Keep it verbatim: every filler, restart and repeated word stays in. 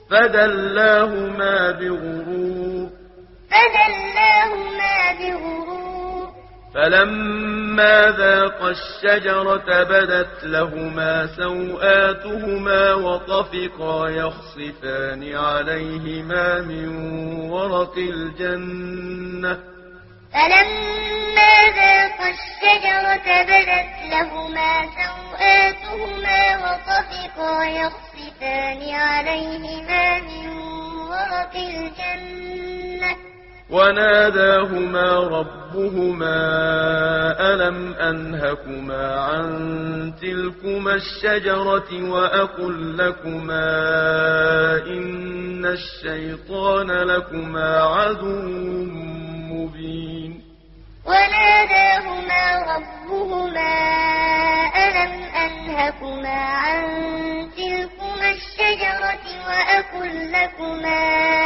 فدلاهما بغرور فدلاهما بغرور فلما ذاقا الشجرة بدت لهما سوآتهما وطفقا يخصفان عليهما من ورق الجنة فلما ذاقا الشجرة بدت لهما سوآتهما وطفقا يخصفان عليهما من ورق الجنة وناداهما ربهما ألم أنهكما عن تلكما الشجرة وأقل لكما إن الشيطان لكما عدو مبين وناداهما ربهما ألم أنهكما عن تلكما الشجرة وأقل لكما